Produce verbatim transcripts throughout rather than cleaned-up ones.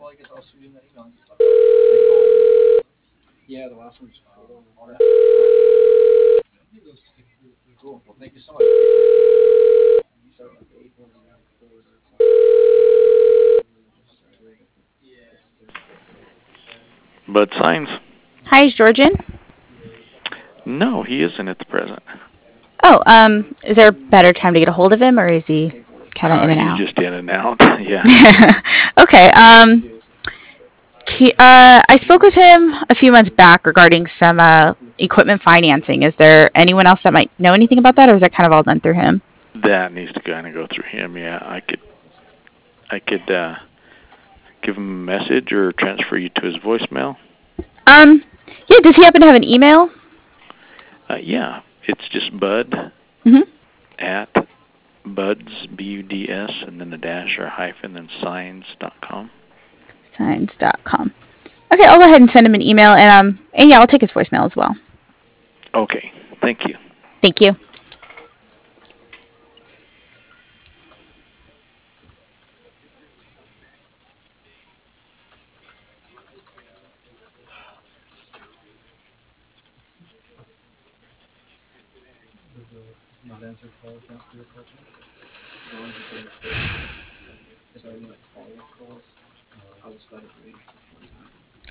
Yeah, the last one's cool. Cool. Well, thank you so much. So, eight was enough Bud Signs. Hi, is Georgian? No, he isn't at the present. Oh, um, is there a better time to get a hold of him, or is he kind of Uh, in and he's out? just in and out. Yeah. Okay. Um, he, uh, I spoke with him a few months back regarding some uh, equipment financing. Is there anyone else that might know anything about that, or is that kind of all done through him? That needs to kind of go through him. Yeah, I could, I could uh, give him a message or transfer you to his voicemail. Um, yeah. Does he happen to have an email? Uh, yeah, it's just Bud Mm-hmm. at Buds B U D S and then the dash or hyphen then signs dot com. Signs dot com. Okay, I'll go ahead and send him an email, and um, and yeah, I'll take his voicemail as well. Okay, thank you. Thank you. not answer calls after your question. The ones that are is there any like follow-up calls? I'll just let it read one time.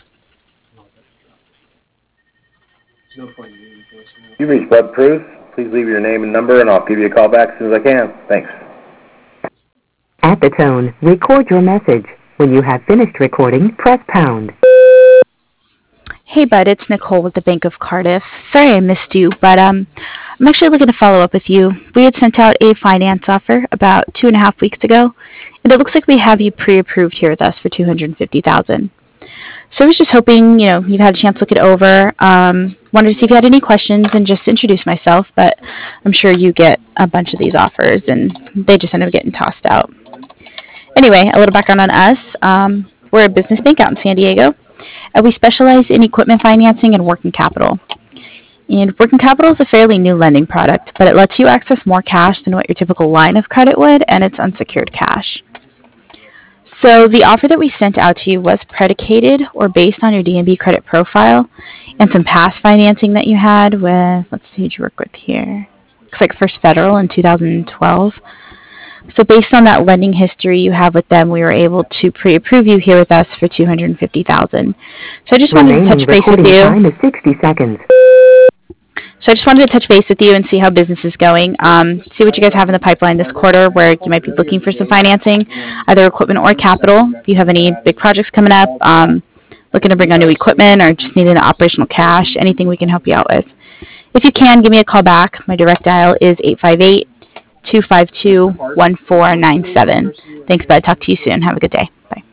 There's no point in leaving voicemail. You reached Bud Cruz. Please leave your name and number, and I'll give you a call back as soon as I can. Thanks. At the tone, record your message. When you have finished recording, press pound. Hey, Bud, it's Nicole with the Bank of Cardiff. Sorry I missed you, but um, I'm actually looking to follow up with you. We had sent out a finance offer about two and a half weeks ago, and it looks like we have you pre-approved here with us for two hundred fifty thousand dollars. So I was just hoping, you know, you've had a chance to look it over. Um, wanted to see if you had any questions and just introduce myself, but I'm sure you get a bunch of these offers, and they just end up getting tossed out. Anyway, a little background on us. Um, we're a business bank out in San Diego, and we specialize in equipment financing and working capital. And working capital is a fairly new lending product, but it lets you access more cash than what your typical line of credit would, and it's unsecured cash. So the offer that we sent out to you was predicated or based on your D and B credit profile and some past financing that you had with, let's see, who'd you work with here? Looks like First Federal in two thousand twelve. So based on that lending history you have with them, we were able to pre-approve you here with us for two hundred fifty thousand dollars. So I just wanted to touch Remaining base with recording you. time is sixty seconds. So I just wanted to touch base with you and see how business is going. Um, see what you guys have in the pipeline this quarter where you might be looking for some financing, either equipment or capital. If you have any big projects coming up, um, looking to bring on new equipment or just needing operational cash, anything we can help you out with. If you can, give me a call back. My direct dial is eight five eight, two five two, one four nine seven. Thanks, Bud. Talk to you soon. Have a good day. Bye.